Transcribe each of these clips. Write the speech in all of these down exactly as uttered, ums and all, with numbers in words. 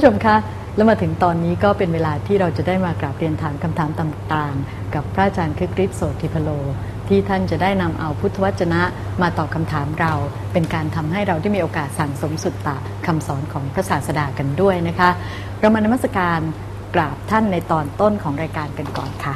ผู้ชมคะแล้วมาถึงตอนนี้ก็เป็นเวลาที่เราจะได้มากราบเรียนถามคำถามต่างๆกับพระอาจารย์คึกฤทธิ์โสติพโลที่ท่านจะได้นำเอาพุทธวจนะมาตอบคำถามเราเป็นการทำให้เราได้มีโอกาสสั่งสมสุตตะคำสอนของพระศาสดากันด้วยนะคะเรามานมัสการกราบท่านในตอนต้นของรายการกันก่อนค่ะ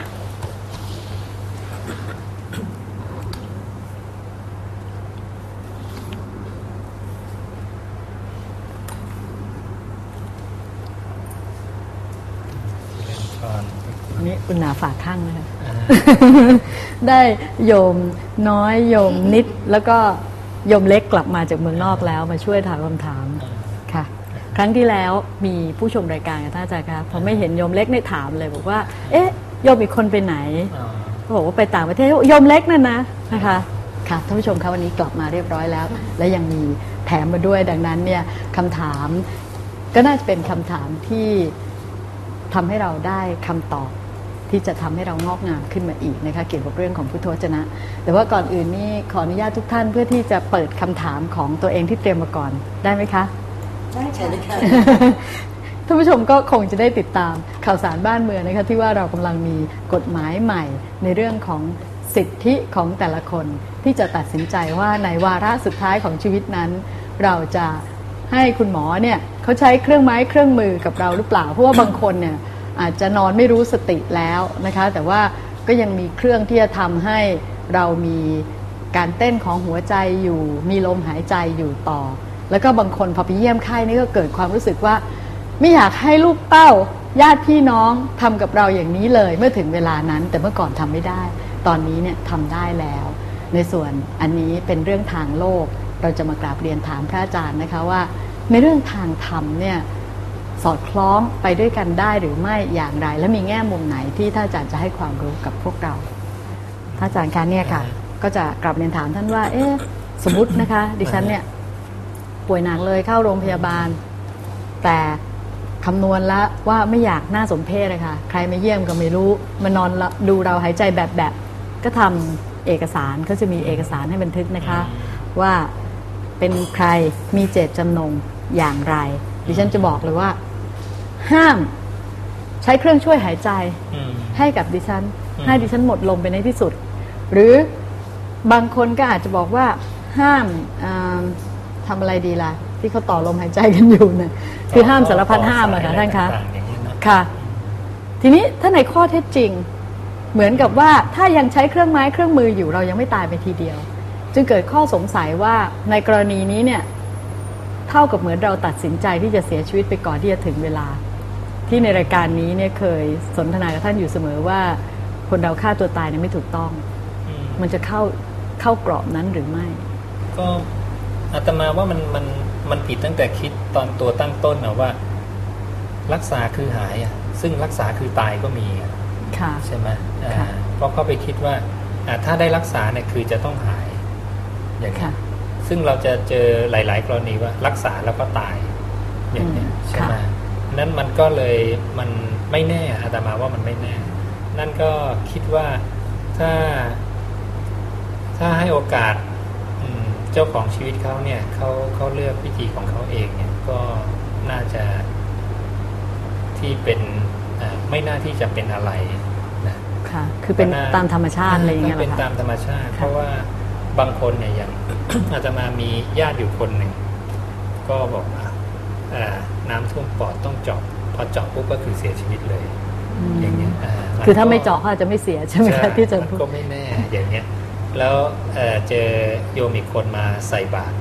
นี่อุณนาฝากข้างนะคะ ได้โยมน้อยโยมนิดแล้วก็โยมเล็กกลับมาจากเมืองนอกแล้วมาช่วยถามคำถามค่ะครั้งที่แล้วมีผู้ชมรายการกับท่านอาจารย์คะพอไม่เห็นโยมเล็กได้ถามเลยบอกว่าเอ๊ะโยมอีกคนไปไหนเขาบอกว่าไปต่างประเทศโยมเล็กนั่นนะนะคะค่ะท่านผู้ชมคะวันนี้กลับมาเรียบร้อยแล้วและยังมีแถมมาด้วยดังนั้นเนี่ยคำถามก็น่าจะเป็นคำถามที่ทำให้เราได้คำตอบที่จะทำให้เรางอกงามขึ้นมาอีกนะคะเกี่ยวกับเรื่องของพุทธวจนะแต่ว่าก่อนอื่นนี่ขออนุญาตทุกท่านเพื่อที่จะเปิดคำถามของตัวเองที่เตรียมมาก่อนได้ไหมคะได้ค่ะท่านผู้ชมก็คงจะได้ติดตามข่าวสารบ้านเมืองนะคะที่ว่าเรากำลังมีกฎหมายใหม่ในเรื่องของสิทธิของแต่ละคนที่จะตัดสินใจว่าในวาระสุดท้ายของชีวิตนั้นเราจะให้คุณหมอเนี่ยเขาใช้เครื่องไม้เครื่องมือกับเราหรือเปล่าเพราะว่าบางคนเนี่ยอาจจะนอนไม่รู้สติแล้วนะคะแต่ว่าก็ยังมีเครื่องที่จะทำให้เรามีการเต้นของหัวใจอยู่มีลมหายใจอยู่ต่อแล้วก็บางคนพอไปเยี่ยมไข้นี่ก็เกิดความรู้สึกว่าไม่อยากให้ลูกเต้าญาติพี่น้องทำกับเราอย่างนี้เลยเมื่อถึงเวลานั้นแต่เมื่อก่อนทำไม่ได้ตอนนี้เนี่ยทำได้แล้วในส่วนอันนี้เป็นเรื่องทางโลกเราจะมากราบเรียนถามพระอาจารย์นะคะว่าในเรื่องทางธรรมเนี่ยสอดคล้องไปด้วยกันได้หรือไม่อย่างไรและมีแง่มุมไหนที่ท่านอาจารย์จะให้ความรู้กับพวกเราท่านอาจารย์คะเนี่ยค่ะก็จะกลับเรียนถามท่านว่าเอ๊ะสมมตินะคะดิฉันเนี่ยป่วยหนักเลยเข้าโรงพยาบาลแต่คำนวณแล้วว่าไม่อยากน่าสมเพชเลยค่ะใครมาเยี่ยมก็ไม่รู้มานอนดูเราหายใจแบบแบบก็ทำเอกสารก็จะมีเอกสารให้บันทึกนะคะว่าเป็นใครมีเจตจำนงอย่างไรดิฉันจะบอกเลยว่าห้ามใช้เครื่องช่วยหายใจให้กับดิฉันให้ดิฉันหมดลมไปในที่สุดหรือบางคนก็อาจจะบอกว่าห้ามทำอะไรดีล่ะที่เขาต่อลมหายใจกันอยู่เนี่ยคือห้ามสารพัดห้ามอะค่ะท่านคะค่ะทีนี้ถ้าในข้อเท็จจริงเหมือนกับว่าถ้ายังใช้เครื่องไม้เครื่องมืออยู่เรายังไม่ตายไปทีเดียวจึงเกิดข้อสงสัยว่าในกรณีนี้เนี่ยเท่ากับเหมือนเราตัดสินใจที่จะเสียชีวิตไปก่อนที่จะถึงเวลาที่ในรายการนี้เนี่ยเคยสนทนากับท่านอยู่เสมอว่าคนเราฆ่าตัวตายเนี่ยไม่ถูกต้องมันจะเข้าเข้ากรอบนั้นหรือไม่ก็อาตมาว่ามันมันมันผิดตั้งแต่คิดตอนตัวตั้งต้นนะว่ารักษาคือหายอ่ะซึ่งรักษาคือตายก็มีค่ะใช่ไหมเพราะเขาไปคิดว่าถ้าได้รักษาเนี่ยคือจะต้องหายอย่างนี้ซึ่งเราจะเจอหลายๆกรณีว่ารักษาแล้วก็ตายอย่างนี้ใช่ไหมนั้นมันก็เลยมันไม่แน่อาตมาว่ามันไม่แน่นั่นก็คิดว่าถ้าถ้าให้โอกาสเจ้าของชีวิตเขาเนี่ยเขาเขาเลือกวิธีของเขาเองเนี่ยก็น่าจะที่เป็นไม่น่าที่จะเป็นอะไรนะค่ะคือเป็นตามธรรมชาติอะไรอย่างเงี้ยเป็นตามธรรมชาติเพราะว่าบางคนเนี่ยอย่าง อาจจะมามีญาติอยู่คนหนึ่งก็บอกว่าน้ำท่วมปอดต้องเจาะพอเจาะปุ๊บก็คือเสียชีวิตเลยอย่างเงี้ยคือถ้าไม่เจาะเขาอาจจะไม่เสียใช่ไหมคะที่จะพูดก็ไม่แน่อย่างเงี้ยแล้วเ, เจอโยมอีกคนมาใส่บาตร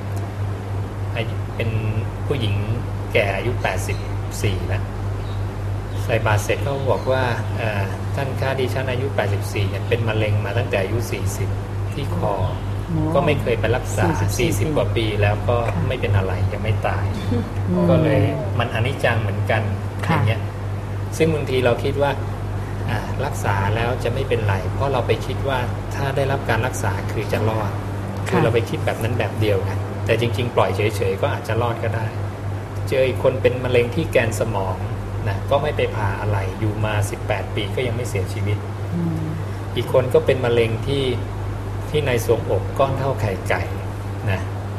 เป็นผู้หญิงแก่อายุแปดสิบสี่แล้วใส่บาตรเสร็จเขาบอกว่าท่านค่าดิฉันอายุแปดสิบสี่เนี่ยเป็นมะเร็งมาตั้งแต่อายุสี่สิบที่คอก็ไม่เคยไปรักษาสี่สิบกว่าปีแล้วก็ไม่เป็นอะไรยังไม่ตายก็เลยมันอนิจจังเหมือนกันอย่างเงี้ยซึ่งบางทีเราคิดว่ารักษาแล้วจะไม่เป็นไรเพราะเราไปคิดว่าถ้าได้รับการรักษาคือจะรอดคือเราไปคิดแบบนั้นแบบเดียวกันแต่จริงๆปล่อยเฉยๆก็อาจจะรอดก็ได้เจออีกคนเป็นมะเร็งที่แกนสมองนะก็ไม่ไปผ่าอะไรอยู่มาสิบแปดปีก็ยังไม่เสียชีวิตอีกคนก็เป็นมะเร็งที่ที่ในทรวงอกก้อนเท่าไข่ไก่นะ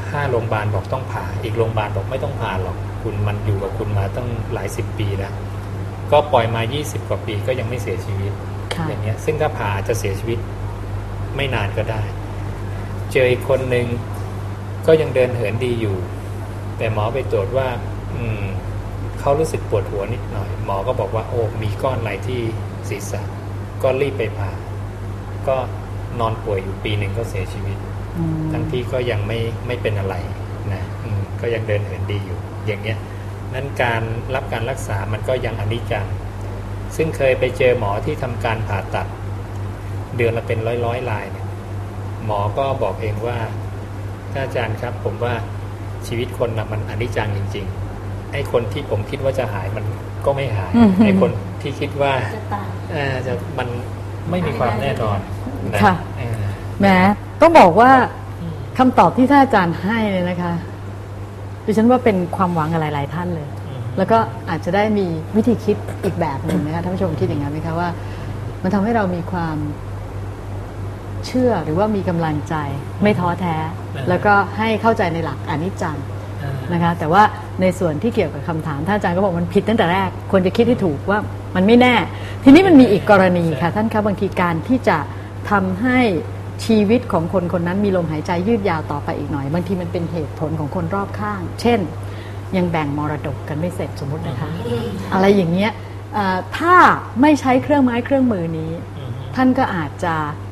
ห้าโรงพยาบาลบอกต้องผ่าอีกโรงพยาบาลบอกไม่ต้องผ่าหรอกคุณมันอยู่กับคุณมาตั้งหลายสิบปีแล้วก็ปล่อยมายี่สิบกว่าปีก็ยังไม่เสียชีวิตอย่างเงี้ยซึ่งถ้าผ่าจะเสียชีวิตไม่นานก็ได้เจออีกคนหนึ่งก็ยังเดินเหินดีอยู่แต่หมอไปตรวจว่าอืมเขารู้สึกปวดหัวนิดหน่อยหมอก็บอกว่าโอ้มีก้อนอะไรที่ศีรษะก็รีบไปผ่าก็นอนป่วยอยู่ปีหนึ่งก็เสียชีวิตทั้งที่ก็ยังไม่ไม่เป็นอะไรนะก็ยังเดินเหินดีอยู่อย่างเงี้ยนั้นการรับการรักษามันก็ยังอนิจจังซึ่งเคยไปเจอหมอที่ทำการผ่าตัดเดือนละเป็นร้อยร้อยรายเนี่ยหมอก็บอกเองว่าท่านอาจารย์ครับผมว่าชีวิตคนนะมันอนิจจังจริงๆไอ้คนที่ผมคิดว่าจะหายมันก็ไม่หายไอ้คนที่คิดว่าจะตายอ่าจะมันไม่มีความแน่นอนนะค่ะแหมต้องบอกว่าคำตอบที่ท่านอาจารย์ให้เลยนะคะดิฉันว่าเป็นความหวังกับหลายๆท่านเลยแล้วก็อาจจะได้มีวิธีคิดอีกแบบหนึ่งนะคะท่านผู้ชมคิดอย่างนั้นไหมคะว่ามันทำให้เรามีความเชื่อหรือว่ามีกำลังใจไม่ท้อแท้แล้วก็ให้เข้าใจในหลักอนิจจังนะคะแต่ว่าในส่วนที่เกี่ยวกับคำถามท่านอาจารย์ก็บอกมันผิดตั้งแต่แรกควรจะคิดให้ถูกว่ามันไม่แน่ทีนี้มันมีอีกกรณีค่ะท่านคะบางทีการที่จะทำให้ชีวิตของคนคนนั้นมีลมหายใจยืดยาวต่อไปอีกหน่อยบางทีมันเป็นเหตุผลของคนรอบข้างเช่นยังแบ่งมรดกกันไม่เสร็จสมมตินะคะอะไรอย่างเงี้ยถ้าไม่ใช้เครื่องไม้เครื่องมือนี้ท่านก็อาจจะ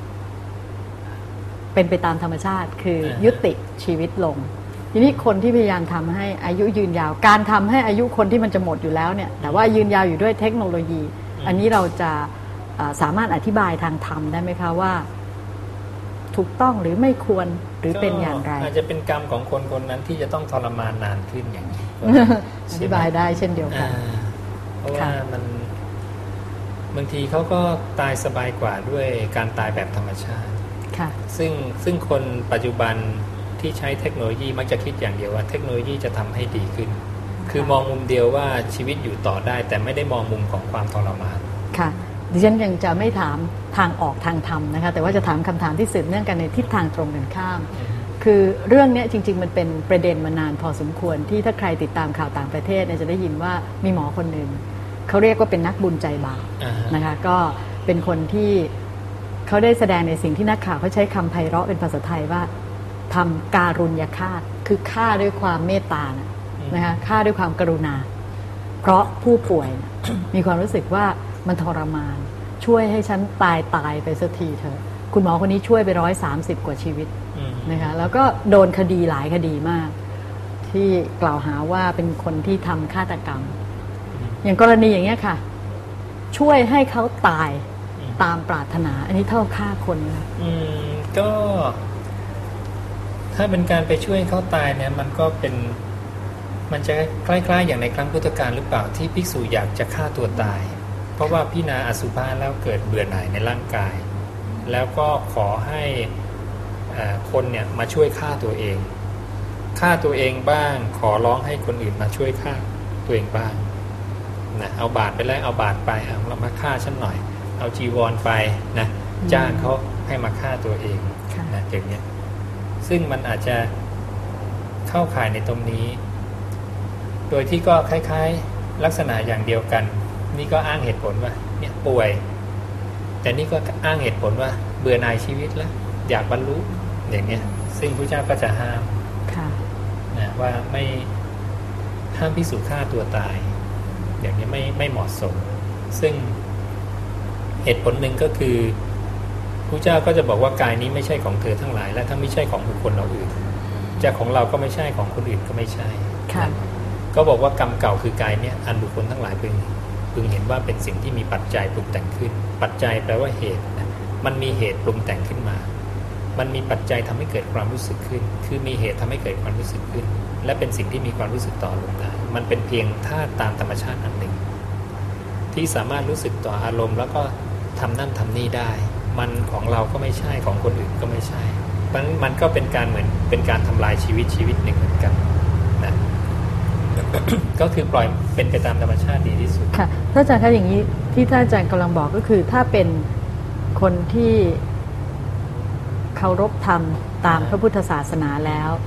เป็นไปตามธรรมชาติคือยุติชีวิตลงทีนี้คนที่พยายามทำให้อายุยืนยาวการทำให้อายุคนที่มันจะหมดอยู่แล้วเนี่ยแต่ว่ายืนยาวอยู่ด้วยเทคโนโลยีอันนี้เราจะสามารถอธิบายทางธรรมได้ไหมคะว่าถูกต้องหรือไม่ควรหรือเป็นอย่างไรอาจจะเป็นกรรมของคนคนนั้นที่จะต้องทรมานนานขึ้นอย่างนี้อธิบายได้เช่นเดียวกันเพราะว่ามันบางทีเขาก็ตายสบายกว่าด้วยการตายแบบธรรมชาติซึ่งซึ่งคนปัจจุบันที่ใช้เทคโนโลยีมักจะคิดอย่างเดียวว่าเทคโนโลยีจะทำให้ดีขึ้นคือมองมุมเดียวว่าชีวิตอยู่ต่อได้แต่ไม่ได้มองมุมของความทรมานค่ะดิฉันยังจะไม่ถามทางออกทางธรรมนะคะแต่ว่าจะถามคำถามที่สืบเนื่องกันในทิศทางตรงกันข้ามคือเรื่องนี้จริงๆมันเป็นประเด็นมานานพอสมควรที่ถ้าใครติดตามข่าวต่างประเทศเนี่ยจะได้ยินว่ามีหมอคนหนึ่งเขาเรียกว่าเป็นนักบุญใจบาปนะคะก็เป็นคนที่เขาได้แสดงในสิ่งที่นักข่าวเขาใช้คำไพเราะเป็นภาษาไทยว่าทำการุญยฆาตคือฆ่าด้วยความเมตตานะคะฆ่าด้วยความกรุณาเพราะผู้ป่วยมีความรู้สึกว่ามันทรมานช่วยให้ฉันตายตายไปสักทีเถอะคุณหมอคนนี้ช่วยไปร้อยสามสิบกว่าชีวิตนะคะแล้วก็โดนคดีหลายคดีมากที่กล่าวหาว่าเป็นคนที่ทำฆาตกรรมอย่างกรณีอย่างเงี้ยค่ะช่วยให้เขาตายตามปรารถนาอันนี้เท่าฆ่าคนนะอืมก็ถ้าเป็นการไปช่วยเขาตายเนี่ยมันก็เป็นมันจะใกล้ๆอย่างในครั้งพุทธกาลหรือเปล่าที่ภิกษุอยากจะฆ่าตัวตายเพราะว่าพิจารณาอสุภะแล้วเกิดเบื่อหน่ายในร่างกายแล้วก็ขอให้คนเนี่ยมาช่วยฆ่าตัวเองฆ่าตัวเองบ้างขอร้องให้คนอื่นมาช่วยฆ่าตัวเองบ้างนะเอาบาตรไปแล้วเอาบาตรไปเอาเรามาฆ่าฉันหน่อยเอาจีวรไปนะจ้างเขาให้มาฆ่าตัวเองนะอย่างเนี้ยซึ่งมันอาจจะเข้าข่ายในตรงนี้โดยที่ก็คล้ายๆลักษณะอย่างเดียวกันนี่ก็อ้างเหตุผลว่าเนี่ยป่วยแต่นี่ก็อ้างเหตุผลว่าเบื่อหน่ายชีวิตแล้วอยากบรรลุอย่างเนี้ยซึ่งพระเจ้าก็จะห้ามนะว่าไม่ห้ามภิกษุฆ่าตัวตายอย่างนี้ไม่ไม่เหมาะสมซึ่งเหตุผลหนึ่งก็คือพระเจ้าก็จะบอกว่ากายนี้ไม่ใช่ของเธอทั้งหลายและถ้าไม่ใช่ของบุคคลเราอื่นจะของเราก็ไม่ใช่ของคนอื่นก็ไม่ใช่ก็บอกว่ากรรมเก่าคือกายเนี่ยอันบุคคลทั้งหลายพึงพึงเห็นว่าเป็นสิ่งที่มีปัจจัยปรุงแต่งขึ้นปัจจัยแปลว่าเหตุนะมันมีเหตุปรุงแต่งขึ้นมามันมีปัจจัยทำให้เกิดความรู้สึกขึ้นคือมีเหตุทำให้เกิดความรู้สึกขึ้นและเป็นสิ่งที่มีความรู้สึกต่อลมได้มันเป็นเพียงธาตุตามธรรมชาติอันหนึ่งที่สามารถรู้สึกต่ออารมณ์แล้วก็ทำนั่นทำนี่ได้มันของเราก็ไม่ใช่ของคนอื่นก็ไม่ใช่เพราะฉะนั้นมันก็เป็นการเหมือนเป็นการทำลายชีวิตชีวิตหนึ่งเหมือนกันนะ ก็คือปล่อยเป็นไปตามธรรมชาติดีที่สุดค่ะท่านอาจารย์คะอย่างนี้ที่ท่านอาจารย์กำลังบอกก็คือถ้าเป็นคนที่เคารพธรรมตามพระพุทธศาสนาแล้วท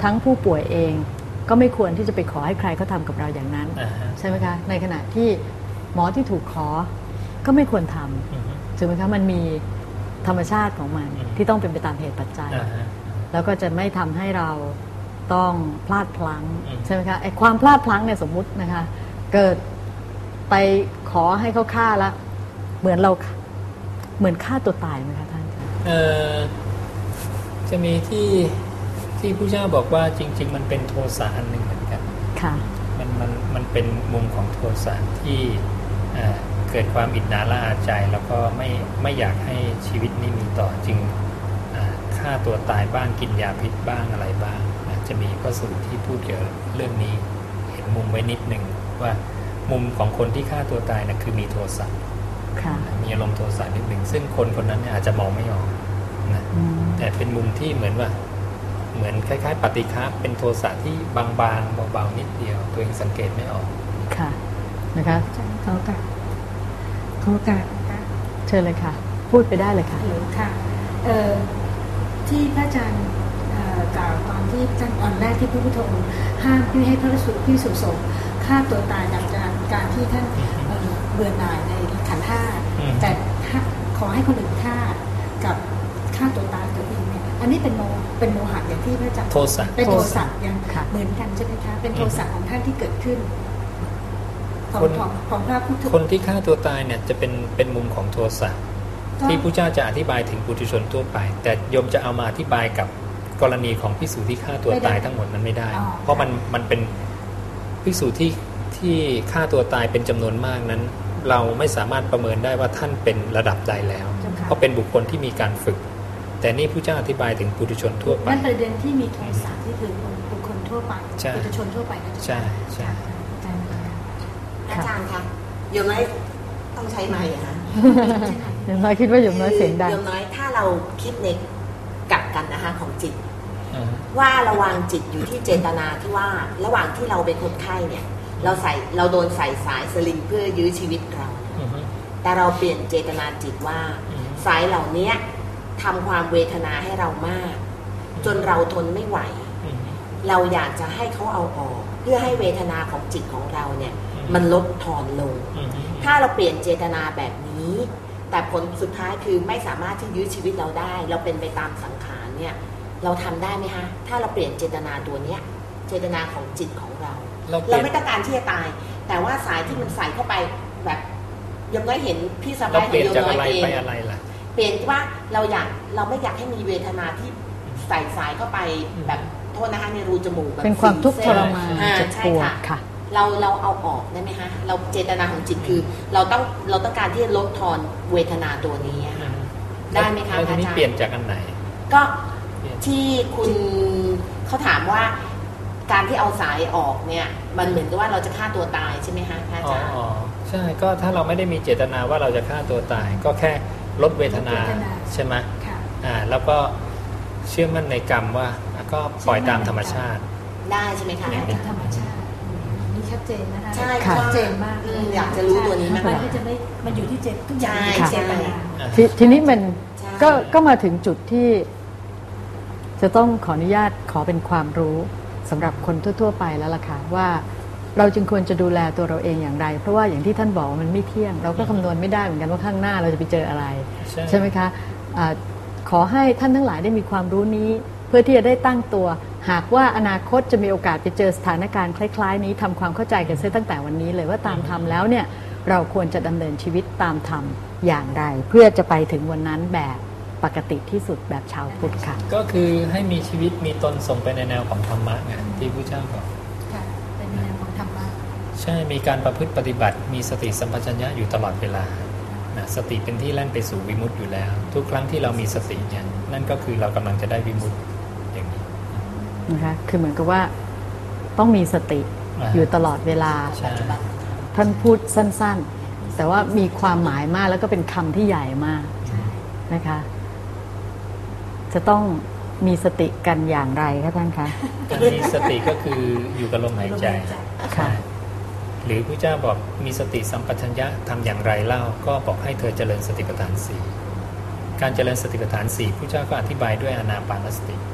ทั้งผู้ป่วยเองก็ไม่ควรที่จะไปขอให้ใครเขาทำกับเราอย่างนั้น uh-huh. ใช่ไหมคะในขณะที่หมอที่ถูกขอก็ไม่ควรทำถูกไหมคะมันมีธรรมชาติของมัน uh-huh. ที่ต้องเป็นไปตามเหตุปัจจัย uh-huh. แล้วก็จะไม่ทำให้เราต้องพลาดพลั้ง uh-huh. ใช่ไหมคะไอ้ความพลาดพลั้งเนี่ยสมมุตินะคะเกิดไปขอให้เขาฆ่าละเหมือนเราเหมือนฆ่าตัวตายไหมคะท่านเอ่อจะมีที่ที่ผู้เจ้าบอกว่าจริงๆมันเป็นโทสะอันหนึ่งเหมือนกันค่ะมันมันมันเป็นมุมของโทสะที่เอ่อเกิดความอิจฉาละอาใจแล้วก็ไม่ไม่อยากให้ชีวิตนี้มีต่อจึงฆ่าตัวตายบ้างกินยาพิษบ้างอะไรบ้างนะจะมีพระสูตรที่พูดเกี่ยวกับเรื่องนี้เห็นมุมไว้นิดหนึ่งว่ามุมของคนที่ฆ่าตัวตายนะคือมีโทสะมีอารมณ์โทสะนิดหนึ่งซึ่งคนคนนั้นเนี่ยอาจจะมองไม่ออกนะแต่เป็นมุมที่เหมือนว่าเหมือนคล้ายๆปฏิฆะเป็นโทสะที่บางๆเบาๆนิดเดียวตัวเองสังเกตไม่ออกค่ะนะคะเขาค่ะเขาค่ะเชิญเลยค่ะพูดไปได้เลยค่ะค่ะเอ่อที่พระอาจารย์กล่าวตอนที่ตอนแรกที่พระพุทธองค์ห้ามไม่ให้พระภิกษุภิกษุสงฆ์ฆ่าตัวตายจากการที่ท่านเบื่อหน่ายในขันธ์ห้าแต่ขอให้คนอื่นฆ่ากับฆ่าตัวตายตัวเองเนี่ยอันนี้เป็นโมเป็นโมหะอย่างที่พระอาจารย์โทสะเป็นโทสะยังเหมือนกันใช่ไหมคะเป็นโทสะของท่านที่เกิดขึ้นของของพระพุทธคนที่ฆ่าตัวตายเนี่ยจะเป็นเป็นมุมของโทสะที่พระเจ้าจะอธิบายถึงปุถุชนทั่วไปแต่โยมจะเอามาอธิบายกับกรณีของภิกษุที่ฆ่าตัวตายทั้งหมดนั้นไม่ได้เพราะมันมันเป็นภิกษุที่ที่ฆ่าตัวตายเป็นจำนวนมากนั้นเราไม่สามารถประเมินได้ว่าท่านเป็นระดับใดแล้วเพราะเป็นบุคคลที่มีการฝึกแต่นี่พระเจ้าอธิบายถึงปุถุชนทั่วไปนั่นประเด็นที่มีโทสะที่คือบุคคลทั่วไปปุถุชนทั่วไปใช่ใช่อาจารย์คะโยมน้อยต้องใช้ไมค์อะคะโยมน้อยคิดว่าโยมน้อยเสียงดังโยมน้อยถ้าเราคิดในกลับกันนะคะของจิตว่าระวังจิตอยู่ที่เจตนาที่ว่าระหว่างที่เราเป็นคนไข้เนี่ยเราใส่เราโดนใส่สายสลิงเพื่อยื้อชีวิตเราแต่เราเปลี่ยนเจตนาจิตว่าสายเหล่านี้ทำความเวทนาให้เรามากจนเราทนไม่ไหวเราอยากจะให้เขาเอาออกเพื่อให้เวทนาของจิตของเราเนี่ยมันลดทอนลงถ้าเราเปลี่ยนเจตนาแบบนี้แต่ผลสุดท้ายคือไม่สามารถที่ยื้อชีวิตเราได้เราเป็นไปตามสังขารเนี่ยเราทำได้ไหมคะถ้าเราเปลี่ยนเจตนาตัวเนี้ยเจตนาของจิตของเราเราไม่ต้องการที่จะตายแต่ว่าสายที่มันใส่เข้าไปแบบยังไม่เห็นพี่สบายของโยมน้อยเองเปลี่ยนว่าเราอยากเราไม่อยากให้มีเวทนาที่ใส่สายเข้าไปแบบโทษนะคะในรูจมูกแบบเป็นความทุกข์ทรมานเจ็บปวดค่ะเราเราเอาออกได้ไหมคะเราเจตนาของจิตคือเราต้องเราต้องการที่จะลดทอนเวทนาตัวนี้ได้ไหมคะอาจารย์เปลี่ยนจากอันไหนก็ที่คุณเขาถามว่าการที่เอาสายออกเนี่ยมันเหมือนกับว่าเราจะฆ่าตัวตายใช่ไหมคะอาจารย์อ๋อใช่ก็ถ้าเราไม่ได้มีเจตนาว่าเราจะฆ่าตัวตายก็แค่ลดเวทนาใช่ไหมอ่าแล้วก็เชื่อมั่นในกรรมว่าก็ปล่อยตามธรรมชาติได้ใช่ไหมคะเป็นธรรมชาตินี่ชัดเจนนะคะใช่ชัดเจนมากอยากจะรู้ตัวนี้มากมันจะไม่มันอยู่ที่เจตทุกอย่างใช่ไหมทีนี้มันก็ก็มาถึงจุดที่จะต้องขออนุญาตขอเป็นความรู้สำหรับคนทั่วๆไปแล้วล่ะค่ะว่าเราจึงควรจะดูแลตัวเราเองอย่างไรเพราะว่าอย่างที่ท่านบอกมันไม่เที่ยงเราก็คำนวณไม่ได้เหมือนกันว่าข้างหน้าเราจะไปเจออะไรใช่ไหมคะอะขอให้ท่านทั้งหลายได้มีความรู้นี้เพื่อที่จะได้ตั้งตัวหากว่าอนาคตจะมีโอกาสไปเจอสถานการณ์คล้ายๆนี้ทำความเข้าใจกันเสียตั้งแต่วันนี้เลยว่าตามธรรมแล้วเนี่ยเราควรจะดำเนินชีวิตตามธรรมอย่างไรเพื่อจะไปถึงวันนั้นแบบปกติที่สุดแบบชาวพุทธค่ะก็คือให้มีชีวิตมีตนส่งไปในแนวของธรรมะไงที่พระเจ้าบอกค่ะเป็นแนวของธรรมะใช่มีการประพฤติปฏิบัติมีสติสัมปชัญญะอยู่ตลอดเวลานะสติเป็นที่แล่นไปสู่วิมุตติอยู่แล้วทุกครั้งที่เรามีสติเนี่ยนั่นก็คือเรากำลังจะได้วิมุตติอย่างนี้นะคะคือเหมือนกับว่าต้องมีสติอยู่ตลอดเวลาท่านพูดสั้นๆแต่ว่ามีความหมายมากแล้วก็เป็นคำที่ใหญ่มากนะคะจะต้องมีสติกันอย่างไรคะท่านคะการมีสติก็คืออยู่กับลมหายใจค่ะหรือพระเจ้าบอกมีสติสัมปชัญญะทำอย่างไรเล่าก็บอกให้เธอเจริญสติปัฏฐานสี่การเจริญสติปัฏฐานสี่พระเจ้าก็อธิบายด้วยอานาปานสติ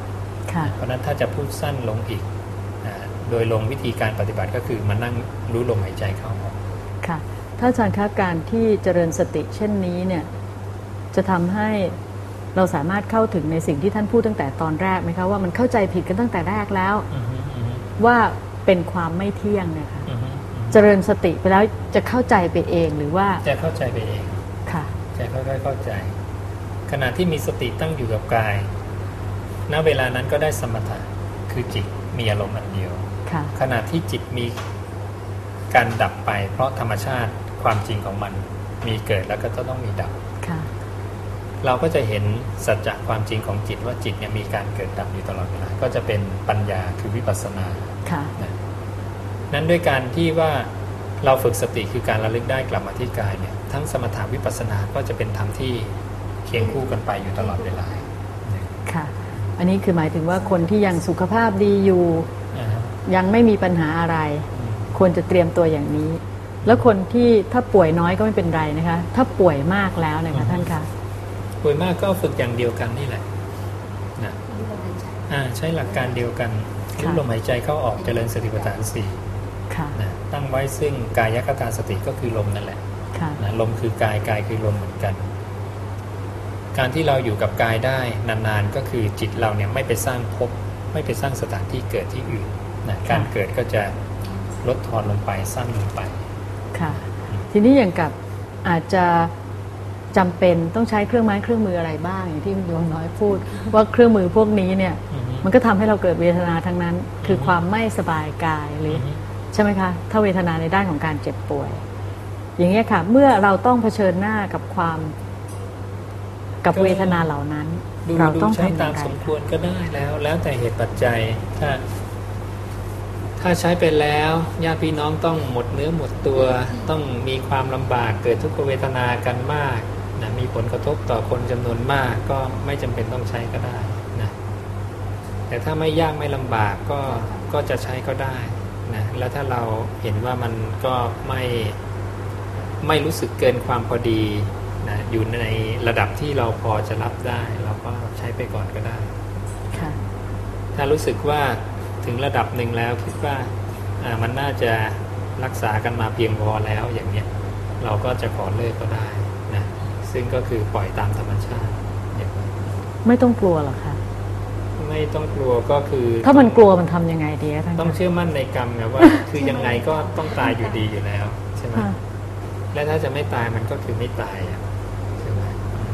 เพราะนั้นถ้าจะพูดสั้นลงอีกโดยลงวิธีการปฏิบัติก็คือมานั่งรู้ลมหายใจเข้าออกค่ะถ้าอาจารย์คะการที่เจริญสติเช่นนี้เนี่ยจะทำให้เราสามารถเข้าถึงในสิ่งที่ท่านพูดตั้งแต่ตอนแรกไหมคะว่ามันเข้าใจผิดกันตั้งแต่แรกแล้ว uh-huh, uh-huh. ว่าเป็นความไม่เที่ยงนะคะ uh-huh, uh-huh. เจริญสติไปแล้วจะเข้าใจไปเองหรือว่าจะเข้าใจไปเองค่ะจะค่อยๆเข้าใจขณะที่มีสติตั้งอยู่กับกายณเวลานั้นก็ได้สมถะคือจิตมีอารมณ์อันเดียวขณะที่จิตมีการดับไปเพราะธรรมชาติความจริงของมันมีเกิดแล้วก็จะต้องมีดับเราก็จะเห็นสัจจะความจริงของจิตว่าจิตเนี่ยมีการเกิดดับอยู่ตลอดเวลาก็จะเป็นปัญญาคือวิปัสสนานะนั้นด้วยการที่ว่าเราฝึกสติคือการระลึกได้กลับมาที่กายเนี่ยทั้งสมถะวิปัสสนาก็จะเป็นธรรมที่เคียงคู่กันไปอยู่ตลอดเวลาค่ะอันนี้คือหมายถึงว่าคนที่ยังสุขภาพดีอยู่ยังไม่มีปัญหาอะไรควรจะเตรียมตัวอย่างนี้แล้วคนที่ถ้าป่วยน้อยก็ไม่เป็นไรนะคะถ้าป่วยมากแล้วนะคะท่านคะป่วยมากก็ฝึกอย่างเดียวกันนี่แหละนะใช้หลักการเดียวกันรู้ลมหายใจเข้าออกเจริญสติปัฏฐานสี่นะตั้งไว้ซึ่งกายคตาสติก็คือลมนั่นแหละนะลมคือกายกายคือลมเหมือนกันการที่เราอยู่กับกายได้นานๆก็คือจิตเราเนี่ยไม่ไปสร้างภพไม่ไปสร้างสถานที่เกิดที่อื่นนะการเกิดก็จะลดทอนลงไปสั้นลงไปค่ะทีนี้อย่างกับอาจจะจำเป็นต้องใช้เครื่องไม้เครื่องมืออะไรบ้างอย่างที่คุณโยมน้อยพูดว่าเครื่องมือพวกนี้เนี่ยมันก็ทำให้เราเกิดเวทนาทั้งนั้นคือความไม่สบายกายหรือใช่ไหมคะถ้าเวทนาในด้านของการเจ็บป่วยอย่างนี้ค่ะเมื่อเราต้องเผชิญหน้ากับความกับเวทนาเหล่านั้นเราต้องใช้ตามสมควรก็ได้แล้วแล้วแต่เหตุปัจจัยถ้าถ้าใช้ไปแล้วญาติพี่น้องต้องหมดเนื้อหมดตัวต้องมีความลำบากเกิดทุกขเวทนากันมากนะมีผลกระทบต่อคนจำนวนมากก็ไม่จำเป็นต้องใช้ก็ได้นะแต่ถ้าไม่ยากไม่ลำบากก็ก็จะใช้ก็ได้นะแล้วถ้าเราเห็นว่ามันก็ไม่ไม่รู้สึกเกินความพอดีนะอยู่ในระดับที่เราพอจะรับได้เราก็ใช้ไปก่อนก็ได้ถ้ารู้สึกว่าถึงระดับหนึ่งแล้วคิดว่ามันน่าจะรักษากันมาเพียงพอแล้วอย่างเนี้ยเราก็จะขอเลิกก็ได้นะซึ่งก็คือปล่อยตามธรรมชาติไม่ต้องกลัวหรอคะไม่ต้องกลัวก็คือถ้ามันกลัวมันทำยังไงดีท่านต้องเชื่อมั่นในกรรมไงว่าคือยังไงก็ต้องตายอยู่ดีอยู่แล้วใช่ไหมและถ้าจะไม่ตายมันก็คือไม่ตายใช่ไหม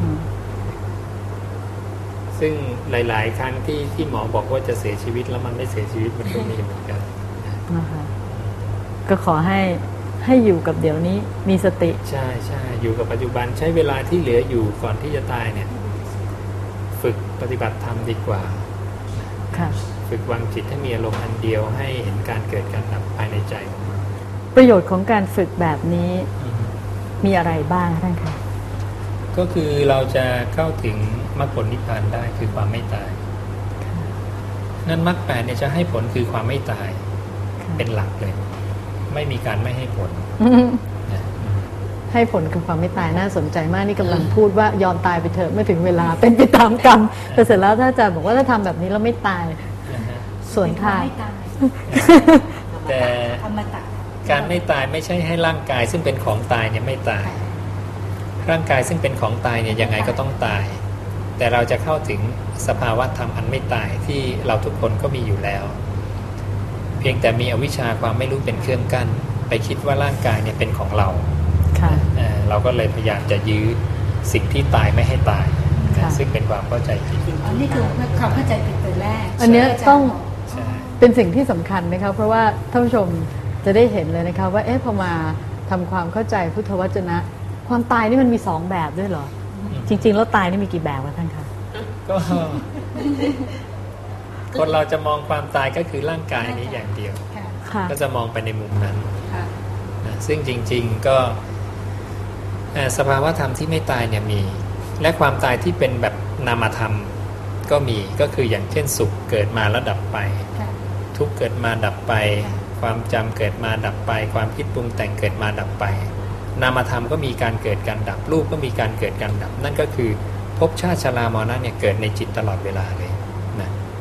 ซึ่งหลายๆครั้งที่ที่หมอบอกว่าจะเสียชีวิตแล้วมันไม่เสียชีวิตมันก็มีเหมือนกันนะคะก็ขอให้ให้อยู่กับเดี๋ยวนี้มีสติใช่ใช่อยู่กับปัจจุบันใช้เวลาที่เหลืออยู่ก่อนที่จะตายเนี่ยฝึกปฏิบัติธรรมดีกว่าค่ะฝึกวางจิตให้มีอารมณ์อันเดียวให้เห็นการเกิดการดับภายในใจประโยชน์ของการฝึกแบบนี้มีอะไรบ้างท่านคะก็คือเราจะเข้าถึงมรรคผลนิพพานได้คือความไม่ตายนั่นมรรคแปดเนี่ยจะให้ผลคือความไม่ตายเป็นหลักเลยไม่มีการไม่ให้ผลให้ผลคือความไม่ตายน่าสนใจมากนี่กำลังพูดว่ายอมตายไปเถอะเมื่อถึงเวลาเป็นไปตามกรรมแต่เสร็จแล้วถ้าอาจารย์บอกว่าถ้าทำแบบนี้เราไม่ตายส่วนทางแต่การไม่ตายไม่ใช่ให้ร่างกายซึ่งเป็นของตายเนี่ยไม่ตายร่างกายซึ่งเป็นของตายเนี่ยยังไงก็ต้องตายแต่เราจะเข้าถึงสภาวะธรรมอันไม่ตายที่เราทุกคนก็มีอยู่แล้วเพียงแต่มีอวิชชาความไม่รู้เป็นเครื่องกั้นไปคิดว่าร่างกายเนี่ยเป็นของเราเราก็เลยพยายามจะยื้อสิ่งที่ตายไม่ให้ตายซึ่งเป็นความเข้าใจผิดอันนี้คือความเข้าใจผิดแต่แรกอันนี้ต้องเป็นสิ่งที่สำคัญนะคะเพราะว่าท่านผู้ชมจะได้เห็นเลยนะคะว่าเอ๊ะพอมาทำความเข้าใจพุทธวจนะความตายนี่มันมีสองแบบด้วยเหรอจริงๆแล้วตายนี่มีกี่แบบวะท่านคะก็คนเราจะมองความตายก็คือร่างกายนี้อย่างเดียวก็จะมองไปในมุมนั้นซึ่งจริงๆก็สภาวะธรรมที่ไม่ตายเนี่ยมีและความตายที่เป็นแบบนามธรรมก็มีก็คืออย่างเช่นสุขเกิดมาแล้วดับไปทุกข์เกิดมาดับไปความจำเกิดมาดับไปความคิดปรุงแต่งเกิดมาดับไปนามธรรมก็มีการเกิดการดับรูปก็มีการเกิดการดับนั่นก็คือภพชาติชรามรณะเนี่ยเกิดในจิตตลอดเวลาเลยนะ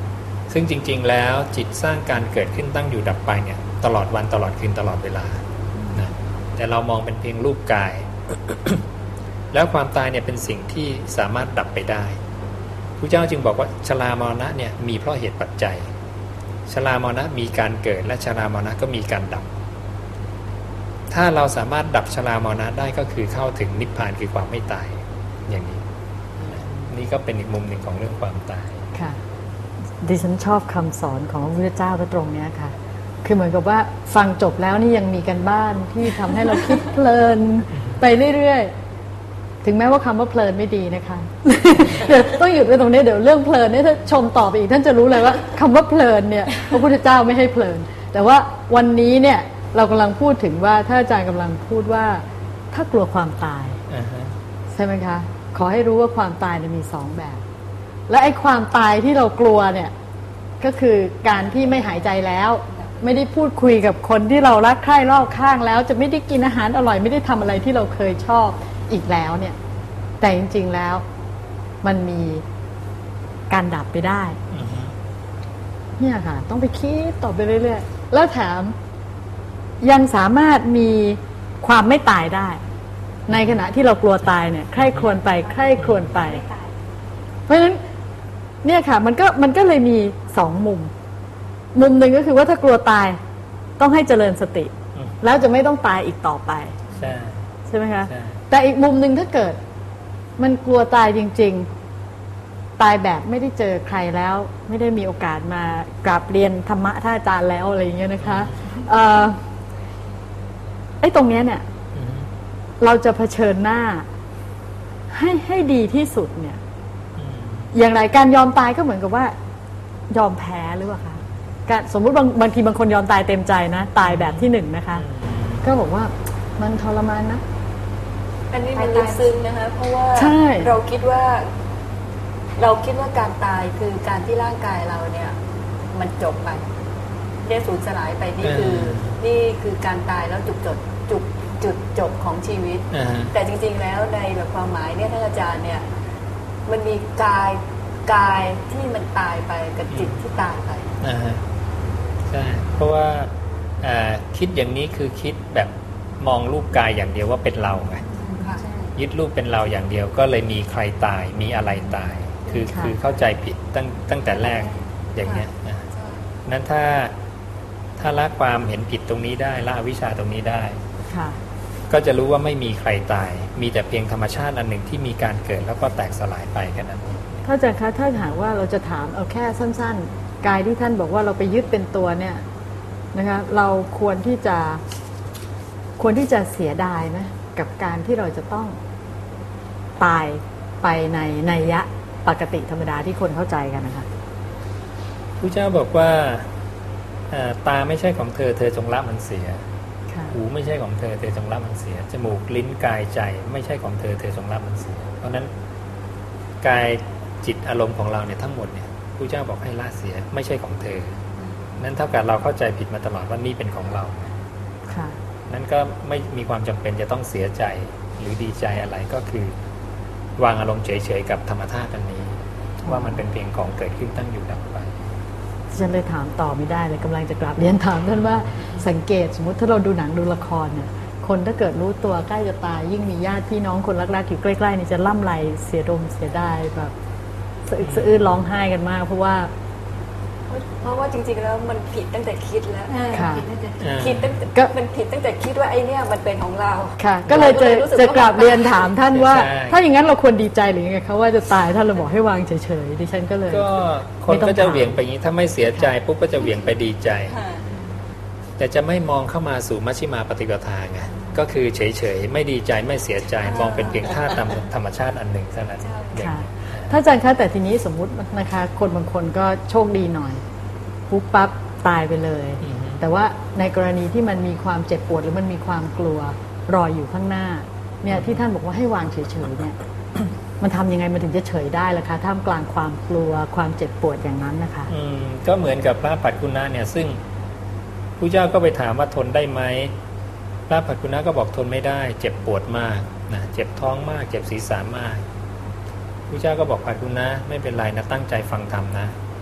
ซึ่งจริงๆแล้วจิตสร้างการเกิดขึ้นตั้งอยู่ดับไปเนี่ยตลอดวันตลอดคืนตลอดเวลานะแต่เรามองเป็นเพียงรูปกาย แล้วความตายเนี่ยเป็นสิ่งที่สามารถดับไปได้พระเจ้าจึงบอกว่าชรามรณะเนี่ยมีเพราะเหตุปัจจัยชรามรณะมีการเกิดและชรามรณะก็มีการดับถ้าเราสามารถดับชรามรณะได้ก็คือเข้าถึงนิพพานคือความไม่ตายอย่างนี้นี่ก็เป็นอีกมุมหนึ่งของเรื่องความตายค่ะดิฉันชอบคำสอนของพระพุทธเจ้าตรงนี้ค่ะคือเหมือนกับว่าฟังจบแล้วนี่ยังมีกันบ้านที่ทำให้เราคิดเพลินไปเรื่อยๆถึงแม้ว่าคำว่าเพลินไม่ดีนะคะเดี๋ยวต้องหยุดไว้ตรงนี้เดี๋ยวเรื่องเพลินนี่ถ้าชมต่อไปอีกท่านจะรู้เลยว่าคำว่าเพลินเนี่ยพระพุทธเจ้าไม่ให้เพลินแต่ว่าวันนี้เนี่ยเรากำลังพูดถึงว่าถ้าอาจารย์กำลังพูดว่าถ้ากลัวความตาย uh-huh. ใช่ไหมคะขอให้รู้ว่าความตายเนี่ยมีสองแบบและไอ้ความตายที่เรากลัวเนี่ยก็คือการที่ไม่หายใจแล้วไม่ได้พูดคุยกับคนที่เรารักใคร่รอบข้างแล้วจะไม่ได้กินอาหารอร่อยไม่ได้ทำอะไรที่เราเคยชอบอีกแล้วเนี่ยแต่จริงๆแล้วมันมีการดับไปได้ uh-huh. เนี่ยค่ะต้องไปคิดต่อไปเรื่อยๆแล้วแถมยังสามารถมีความไม่ตายได้ในขณะที่เรากลัวตายเนี่ยใคร่ครวญไปใคร่ครวญไปเพราะฉะนั้นเนี่ยค่ะมันก็มันก็เลยมีสองมุมมุมหนึ่งก็คือว่าถ้ากลัวตายต้องให้เจริญสติแล้วจะไม่ต้องตายอีกต่อไปใช่ใช่ไหมคะแต่อีกมุมหนึ่งถ้าเกิดมันกลัวตายจริงๆตายแบบไม่ได้เจอใครแล้วไม่ได้มีโอกาสมากราบเรียนธรรมะท่านอาจารย์แล้วอะไรอย่างเงี้ยนะคะเอ่อไอ้ตรงเนี้ยเนี่ยเราจะเผชิญหน้าให้ให้ดีที่สุดเนี่ยอย่างไรการยอมตายก็เหมือนกับว่ายอมแพ้หรือเปล่าคะการสมมุติบางบางทีบางคนยอมตายเต็มใจนะตายแบบที่หนึ่งนะคะก็บอกว่ามันทรมานนะอันนี้มันลึกซึ้งนะคะเพราะว่าเราคิดว่าเราคิดว่าการตายคือการที่ร่างกายเราเนี่ยมันจบไปได้สูญสลายไปนี่คือนี่คือการตายแล้วจุดจบจุดจุดจบของชีวิตแต่จริงๆแล้วในแบบความหมายเนี่ยท่านอาจารย์เนี่ยมันมีกายกายที่มันตายไปกับจิตที่ตายไปใช่เพราะว่าคิดอย่างนี้คือคิดแบบมองรูปกายอย่างเดียวว่าเป็นเราไงยึดรูปเป็นเราอย่างเดียวก็เลยมีใครตายมีอะไรตายคือคือเข้าใจผิดตั้งตั้งแต่แรกอย่างเงี้ยนั้นถ้าถ้าละความเห็นผิดตรงนี้ได้ละอวิชชาตรงนี้ได้ก็จะรู้ว่าไม่มีใครตายมีแต่เพียงธรรมชาติอันหนึ่งที่มีการเกิดแล้วก็แตกสลายไปแค่นั้นถ้าอาจารย์คะถ้าหากว่าเราจะถามเอาแค่สั้นๆกายที่ท่านบอกว่าเราไปยึดเป็นตัวเนี่ยนะคะเราควรที่จะควรที่จะเสียดายไหมกับการที่เราจะต้องตายไปในนัยยะปกติธรรมดาที่คนเข้าใจกันนะคะพระเจ้าบอกว่าตาไม่ใช่ของเธอเธอจงละมันเสียหูไม่ใช่ของเธอเธอจงละมันเสียจมูกลิ้นกายใจไม่ใช่ของเธอเธอจงละมันเสียเพราะนั้นกายจิตอารมณ์ของเราเนี่ยทั้งหมดเนี่ยพระเจ้าบอกให้ละเสียไม่ใช่ของเธอนั้นเท่ากับเราเข้าใจผิดมาตลอดว่านี่เป็นของเราค่ะนั้นก็ไม่มีความจำเป็นจะต้องเสียใจหรือดีใจอะไรก็คือวางอารมณ์เฉยๆกับธรรมชาติอันนี้ว่ามันเป็นเพียงของเกิดขึ้นตั้งอยู่ดับไปฉันเลยถามต่อไม่ได้เลยกำลังจะกลับเรียนถามท่านว่าสังเกตสมมติถ้าเราดูหนังดูละครเนี่ยคนถ้าเกิดรู้ตัวใกล้จะตายยิ่งมีญาติพี่น้องคนรักๆอยู่ใกล้ๆนี่จะล่ำไรเสียดมเสียดายแบบสะอึกสะอื้นร้องไห้กันมากเพราะว่าเพราะว่าจริงๆแล้วมันผิดตั้งแต่คิดแล้วผิดตั้งแต่มันผิดตั้งแต่คิดว่าไอ้นี่มันเป็นของเราค่ะก็เลยจะจะกลับเรียนถามท่านว่าถ้าอย่างนั้นเราควรดีใจหรือยังไงเขาว่าจะตายท่านเราบอกให้วางเฉยๆดิฉันก็เลยก็คนก็จะเหวี่ยงไปอย่างนี้ถ้าไม่เสียใจปุ๊บก็จะเหวี่ยงไปดีใจแต่จะไม่มองเข้ามาสู่มัชฌิมาปฏิปทาไงก็คือเฉยๆไม่ดีใจไม่เสียใจมองเป็นเพียงธาตุธรรมชาติอันหนึ่งเท่านั้นถ้าอาจารย์คะแต่ทีนี้สมมุตินะคะคนบางคนก็โชคดีหน่อยปุ๊บปั๊บตายไปเลยแต่ว่าในกรณีที่มันมีความเจ็บปวดหรือมันมีความกลัวรออยู่ข้างหน้าเนี่ยที่ท่านบอกว่าให้วางเฉยๆเนี่ยมันทำยังไงมันถึงจะเฉยได้ล่ะคะท่ามกลางความกลัวความเจ็บปวดอย่างนั้นนะคะอืมก็เหมือนกับพระปัจจุณะเนี่ยซึ่งพระเจ้าก็ไปถามว่าทนได้ไหมพระปัจจุณะก็บอกทนไม่ได้เจ็บปวดมากนะเจ็บท้องมากเจ็บศีรษะมากพระเจ้าก็บอกปัจจุณะไม่เป็นไรนะตั้งใจฟังธรรมนะ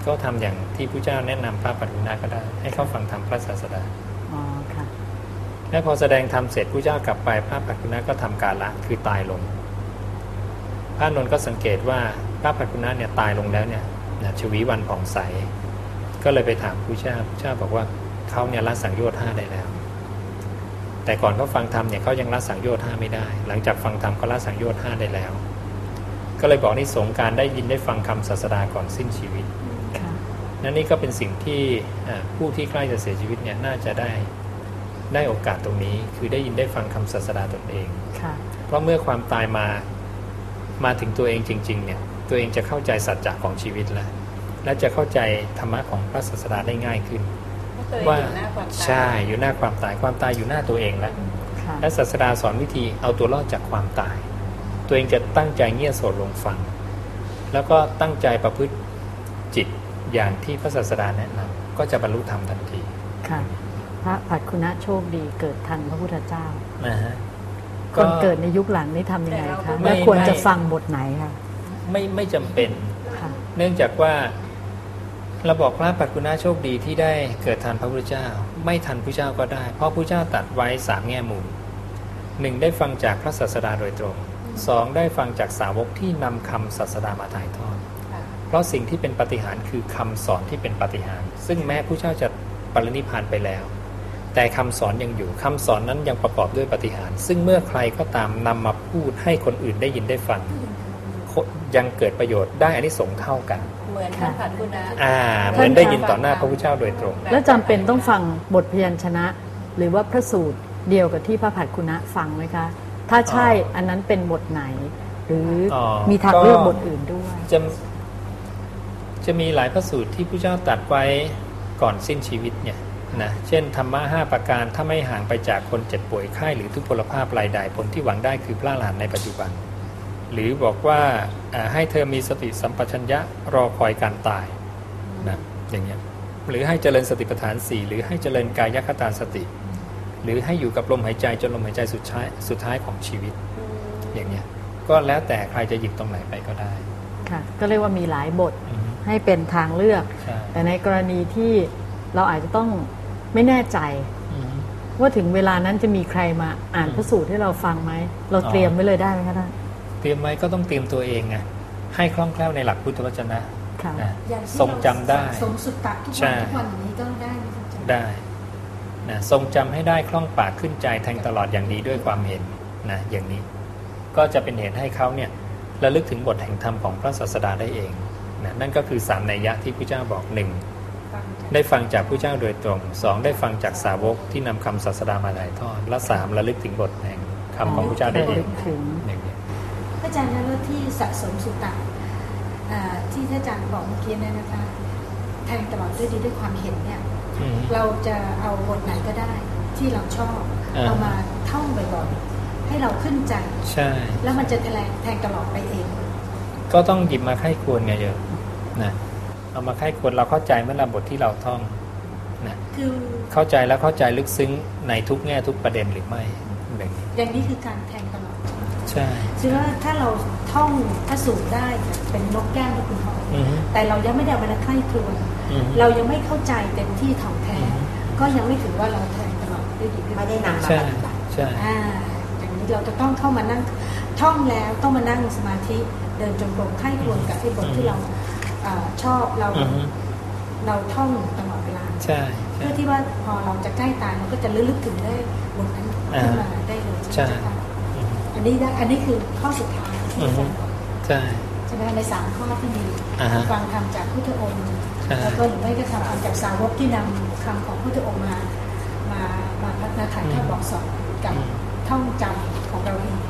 ก็ทำอย่างที่พระเจ้าแนะนำพระปัจจุบันก็ได้ให้เข้าฟังธรรมพระศาสดาอ๋อค่ะและพอแสดงธรรมเสร็จพระเจ้ากลับไปพระปัจจุบันก็ทำกาละคือตายลงพระนนท์ก็สังเกตว่าพระปัจจุบันเนี่ยตายลงแล้วเนี่ยชวีวันผ่องใสก็เลยไปถามพระเจ้าพระเจ้าบอกว่าเขาเนี่ยละสังโยชน์ห้าได้แล้วแต่ก่อนเขาฟังธรรมเนี่ยเขายังละสังโยชน์ห้าไม่ได้หลังจากฟังธรรมเขาละสังโยชน์ห้าได้แล้วก็เลยบอกนิสงส์การได้ยินได้ฟังคำศาสดาก่อนสิ้นชีวิตนั่นนี่ก็เป็นสิ่งที่ผู้ที่ใกล้จะเสียชีวิตเนี่ยน่าจะได้ได้โอกาสตรงนี้คือได้ยินได้ฟังคำศาสดาตนเองเพราะเมื่อความตายมามาถึงตัวเองจริงๆเนี่ยตัวเองจะเข้าใจสัจจะของชีวิตแล้วและจะเข้าใจธรรมะของพระศาสดาได้ง่ายขึ้นว่าใช่อยู่หน้าความตายความตายอยู่หน้าตัวเองแล้วและศาสดาสอนวิธีเอาตัวรอดจากความตายตัวเองจะตั้งใจเงี่ยโสดลงฟังแล้วก็ตั้งใจประพฤติจิตอย่างที่พระศาสดาแนะนำก็จะบรรลุธรรมทันทีค่ะพระปัจจุณะโชคดีเกิดทันพระพุทธเจ้านะฮะคนเกิดในยุคหลังนี่ทำยังไงคะและควรจะฟังบทไหนคะไม่ไม่จำเป็นเนื่องจากว่าเราบอกพระปัจจุณะโชคดีที่ได้เกิดทันพระพุทธเจ้าไม่ทันพระเจ้าก็ได้เพราะพระเจ้าตรัสไว้สามแง่มุมหนึ่งได้ฟังจากพระศาสดาโดยตรงสองได้ฟังจากสาวกที่นำคำศาสดามาถ่ายทอดเพราะสิ่งที่เป็นปาฏิหาริย์คือคำสอนที่เป็นปาฏิหาริย์ซึ่งแม้พระเจ้าจะปรินิพพานไปแล้วแต่คำสอนยังอยู่คำสอนนั้นยังประกอบด้วยปาฏิหาริย์ซึ่งเมื่อใครก็ตามนำมาพูดให้คนอื่นได้ยินได้ฟังยังเกิดประโยชน์ได้อานิสงส์เท่ากันเหมือนพระปัจจุณะอ่าเหมือนได้ยินต่อหน้าพระพุทธเจ้าโดยตรงแล้วจำเป็นต้องฟังบทพยัญชนะหรือว่าพระสูตรเดียวกับที่พระปัจจุณะฟังไหมคะถ้าใช่อันนั้นเป็นบทไหนหรือมีทางเลือกบทอื่นด้วยจะจะมีหลายพระสูตรที่พระเจ้าตรัสไว้ก่อนสิ้นชีวิตเนี่ยนะเช่นธรรมะห้าประการถ้าไม่ห่างไปจากคนเจ็บป่วยไข้หรือทุพพลภาพรายใดผลที่หวังได้คือพระอรหันต์ในปัจจุบันหรือบอกว่าให้เธอมีสติสัมปชัญญะรอคอยการตายนะอย่างเงี้ยหรือให้เจริญสติปัฏฐานสี่หรือให้เจริญกายคตาสติหรือให้อยู่กับลมหายใจจนลมหายใจสุดท้ายสุดท้ายของชีวิตอย่างเงี้ยก็แล้วแต่ใครจะหยิบตรงไหนไปก็ได้ค่ะก็เรียกว่ามีหลายบทให้เป็นทางเลือกแต่ในกรณีที่เราอาจจะต้องไม่แน่ใจว่าถึงเวลานั้นจะมีใครมาอ่านพระสูตรให้เราฟังไหมเราเตรียมไว้เลยได้ไหมคะท่านเตรียมไว้ก็ต้องเตรียมตัวเองไงให้คล่องแคล่วในหลักพุทธวจนะทรงจำได้ทรงสุตตะทุกวันทุกวันนี้ก็ได้ได้นะทรงจำให้ได้คล่องปากขึ้นใจแทงตลอดอย่างนี้ด้วยความเห็นนะอย่างนี้ก็จะเป็นเหตุให้เขาเนี่ยระลึกถึงบทแห่งธรรมของพระศาสดาได้เองนะนั่นก็คือสามนัยยะที่พระเจ้าบอกหนึ่งได้ฟังจากพระเจ้าโดยตรงสองได้ฟังจากสาวกที่นำคำศาสดามาถ่ายทอดและสามระลึกถึงบทแห่งคำของพระเจ้าได้เองอย่างนี้พระอาจารย์แล้วที่สะสมสุตตะที่ท่านอาจารย์บอกเมื่อกี้นั่นนะคะแทงตลอดด้วยดีด้วยความเห็นเนี่ยเราจะเอาบทไหนก็ได้ที่เราชอบเอามาท่องบ่อยๆให้เราขึ้นใจใช่แล้วมันจะแทงแทงตลอดไปเองก็ต้องหยิบมาไข้ควรไงเยอะนะเอามาไข้ควรเราเข้าใจเมื่อเราบทที่เราท่องนะคือเข้าใจแล้วเข้าใจลึกซึ้งในทุกแง่ทุกประเด็นหรือไม่อย่างนี้อย่างนี้คือการแทงตลอดใช่คือว่าถ้าเราท่องพระสูตรได้เป็นนกแก้วกับคุณพ่อแต่เรายังไม่ได้มาไข้ควรเรายังไม่เข้าใจเต็มที่ถ่องแท้ก็ยังไม่ถือว่าเราแทงตลอดได้ดีไม่ได้นำมาปฏิบัติใช่อ่าอย่างนี้เราจะต้องเข้ามานั่งท่องแล้วต้องมานั่งสมาธิเดินจงกรมไข้ควรกับที่บทที่เราชอบเราเราท่องตลอดเวลาเพื่อที่ว่าพอเราจะใกล้ตายเราก็จะลึกถึงได้บทนั้นขึ้นมาได้เลยใช่ไหมอันนี้ได้อันนี้คือข้อสุดท้ายที่อาจารย์บอกใช่ใช่ไหมในสามข้อที่มีฟังธรรมจากพุทธองค์แล้วก็หรือไม่ก็ทำเอาจากสาวกที่นำคำของพุทธองค์มามามาพัฒนาถ่ายทอดบอกสอนกับท่องจำของเราเอง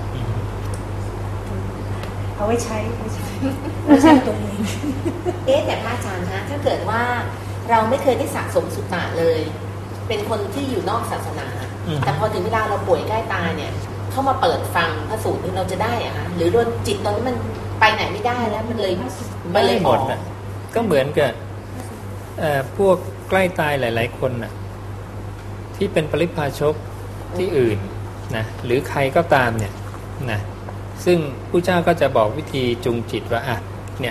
เอาไว้ใช้ไว้ใช้ไว้ใช้ตรงนี้เอ๊ะแต่พระอาจารย์ฮะถ้าเกิดว่าเราไม่เคยได้สะสมสุตตะเลยเป็นคนที่อยู่นอกศาสนาแต่พอถึงเวลาเราป่วยใกล้ตายเนี่ยเข้ามาเปิดฟังพระสูตรเราจะได้อะคะหรือโดนจิตตอนนี้มันไปไหนไม่ได้แล้วมันเลยมันเลยหมดนะก็เหมือนกับพวกใกล้ตายหลายๆคนน่ะที่เป็นปริพาชกที่อื่นนะหรือใครก็ตามเนี่ยนะซึ่งผู้เจ้าก็จะบอกวิธีจูงจิตว่าอ่ะเนี่ย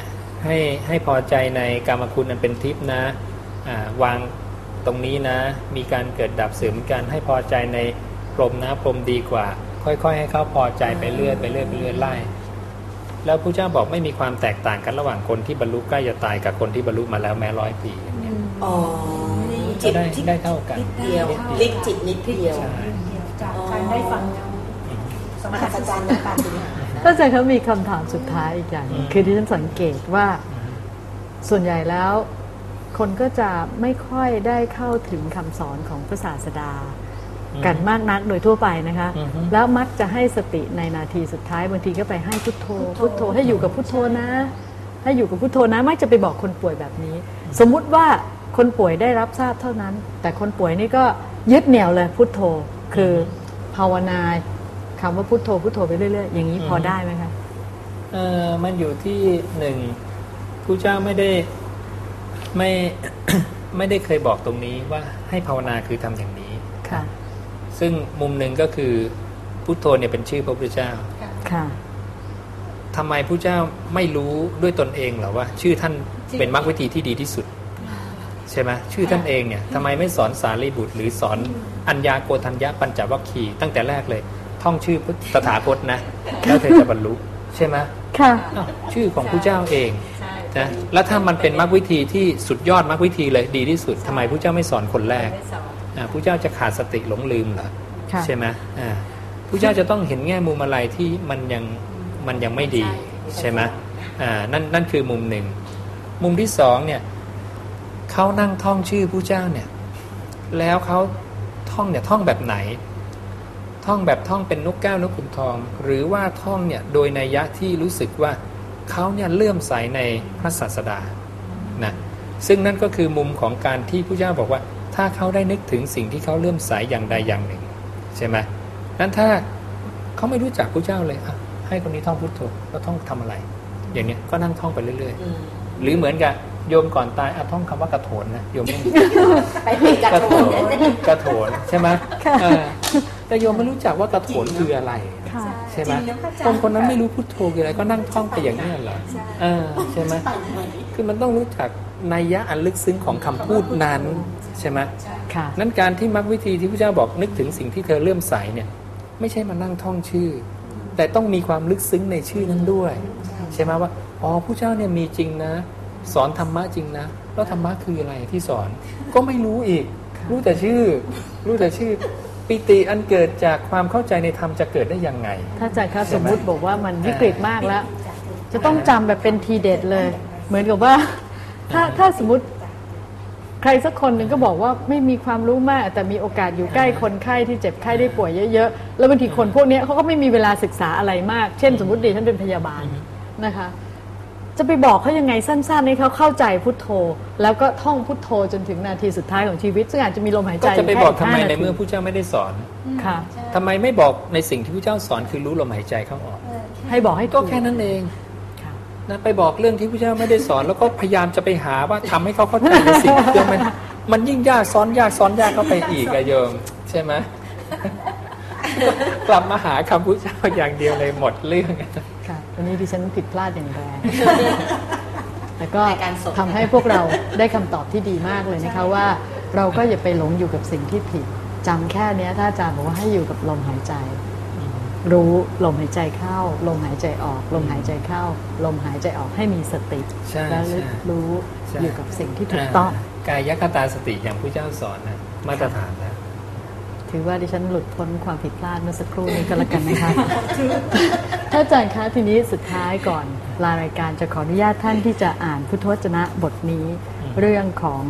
ให้ให้พอใจในกามคุณอันเป็นทิพย์นะอ่าวางตรงนี้นะมีการเกิดดับเสื่อมกันให้พอใจในพรหมนะพรหมดีกว่าค่อยๆให้เขาพอใจไปเรื่อยไปเรื่อยไปเรื่อยไล่แล้วพระเจ้าบอกไม่มีความแตกต่างกันระหว่างคนที่บรรลุใกล้จะตายกับคนที่บรรลุมาแล้วแม้ร้อยปีอย่างเงี้ยอ๋อจิตได้ได้เท่ากันนิดเดียวลิกจิตนิดเดียวจากการได้ฟังแล้วมหัศจรรย์นะปาฏิหาริย์ท่านอาจารย์เขามีคำถามสุดท้ายอีกอย่างคือที่ฉันสังเกตว่าส่วนใหญ่แล้วคนก็จะไม่ค่อยได้เข้าถึงคำสอนของพระศาสดากันมากนักโดยทั่วไปนะคะแล้วมักจะให้สติในนาทีสุดท้ายบางทีก็ไปให้พุทโธพุทโธให้อยู่กับพุทโธนะให้อยู่กับพุทโธนะมักจะไปบอกคนป่วยแบบนี้สมมุติว่าคนป่วยได้รับทราบเท่านั้นแต่คนป่วยนี่ก็ยึดเหนี่ยวเลยพุทโธคือภาวนาคำว่าพุทโธพุทโธไปเรื่อยๆอย่างนี้พอได้ไหมคะเออมันอยู่ที่หนึ่งพระเจ้าไม่ได้ไม่ ไม่ได้เคยบอกตรงนี้ว่าให้ภาวนาคือทำอย่างนี้ค่ะซึ่งมุมหนึ่งก็คือพุทโธเนี่ยเป็นชื่อพระพุทธเจ้าค่ะทำไมพระเจ้าไม่รู้ด้วยตนเองหรอว่าชื่อท่านเป็นมรรควิธีที่ดีที่สุดใช่ไหมชื่อท่านเองเนี่ยทำไมไม่สอนสารีบุตรหรือสอนอัญญาโกณัญญะปัญจวัคคีย์ตั้งแต่แรกเลยท่องชื่อตถาคตนะแล้วเธอจะบรรลุใช่ไหมค่ะชื่อของพระเจ้าเองนะแล้วถ้ามันเป็นมรรควิธีที่สุดยอดมรรควิธีเลยดีที่สุดทำไมพระเจ้าไม่สอนคนแรกพระเจ้าจะขาดสติหลงลืมเหรอใช่ไหมพระเจ้าจะต้องเห็นแง่มุมอะไรที่มันยังมันยังไม่ดีใช่ไหมนั่นนั่นคือมุมหนึ่งมุมที่สองเนี่ยเขานั่งท่องชื่อพระเจ้าเนี่ยแล้วเขาท่องเนี่ยท่องแบบไหนท่องแบบท่องเป็นนกแก้วนกขุนทองหรือว่าท่องเนี่ยโดยนัยยะที่รู้สึกว่าเขาเนี่ยเลื่อมใสในพระศาสดานะซึ่งนั่นก็คือมุมของการที่พระเจ้าบอกว่าถ้าเขาได้นึกถึงสิ่งที่เขาเลื่อมใสอย่างใดอย่างหนึ่งใช่ไหมนั้นถ้าเขาไม่รู้จักพระเจ้าเลยอ่ะให้คนนี้ท่องพุทโธแล้วท่องทำอะไรอย่างนี้ก็นั่งท่องไปเรื่อยๆหรือเหมือนกับโยมก่อนตายอ่ะท่องคำว่ากระโถนนะโยมไม่ไปเป็นกระโถนกระโถนใช่ไหมแต่โยมไม่รู้จักว่ากระโถนคืออะไรใช่ไหมคนคนนั้นไม่รู้พุทโธคืออะไรก็นั่งท่องไปอย่างนี้เหรอใช่ไหมคือมันต้องรู้จักนัยยะอันลึกซึ้งของคำพูดนั้นใช่ไหมนั้นการที่มรรควิธีที่พระเจ้าบอกนึกถึงสิ่งที่เธอเลื่อมใสเนี่ยไม่ใช่มานั่งท่องชื่อแต่ต้องมีความลึกซึ้งในชื่อนั้นด้วยใช่ไหมว่าอ๋อพระเจ้าเนี่ยมีจริงนะสอนธรรมะจริงนะแล้วธรรมะคืออะไรที่สอนก็ไม่รู้อีกรู้แต่ชื่อรู้แต่ชื่อปิติอันเกิดจากความเข้าใจในธรรมจะเกิดได้ยังไงถ้าอาจารย์คะสมมุติบอกว่ามันวิกฤตมากแล้วจะต้องจำแบบเป็นทีเด็ดเลยเหมือนกับว่าถ้าถ้าสมมติใครสักคนหนึ่งก็บอกว่าไม่มีความรู้มากแต่มีโอกาสอยู่ใกล้คนไข้ที่เจ็บไข้ได้ป่วยเยอะๆแล้วบางทีคนพวกนี้เขาก็ไม่มีเวลาศึกษาอะไรมากเช่นสมมติดิฉันเป็นพยาบาลนะคะจะไปบอกเขายังไงสั้นๆให้เขาเข้าใจพุทโธแล้วก็ท่องพุทโธจนถึงนาทีสุดท้ายของชีวิตซึ่งอาจจะมีลมหายใจก็จะไปบอกทำไมในเมื่อผู้เจ้าไม่ได้สอนค่ะทำไมไม่บอกในสิ่งที่ผู้เจ้าสอนคือรู้ลมหายใจเข้าออกให้บอกให้ก็แค่นั้นเองนะไปบอกเรื่องที่ผู้เจ้าไม่ได้สอนแล้วก็พยายามจะไปหาว่าทำให้เขาเข้าใจในสิ่งที่มันมันยิ่งยากซ้อนยากซ้อนยากเข้าไปอีกอะโยมใช่ไหมกลับมาหาคำพุทธเจ้าอย่างเดียวเลยหมดเรื่องค่ะวันนี้ดิฉันผิดพลาดอย่างแรงแต่ก็ทำให้พวกเราได้คำตอบที่ดีมากเลยนะคะว่าเราก็อย่าไปหลงอยู่กับสิ่งที่ผิดจำแค่นี้ถ้าอาจารย์บอกว่าให้อยู่กับลมหายใจรู้ลมหายใจเข้าลมหายใจออกลมหายใจเข้าลมหายใจออกให้มีสติแล้วรู้อยู่กับสิ่งที่ถูกต้องกายคตาสติอย่างพระเจ้าสอนนะมาตรฐานนะถือว่าดิฉันหลุดพ้นความผิดพลาดเมื่อสักครู่นี้ก็แล้วกันนะคะถ้าอาจารย์คะทีนี้สุดท้ายก่อนลารายการจะขออนุญาตท่านที่จะอ่านพุทธวจนะบทนี้เรื่องของ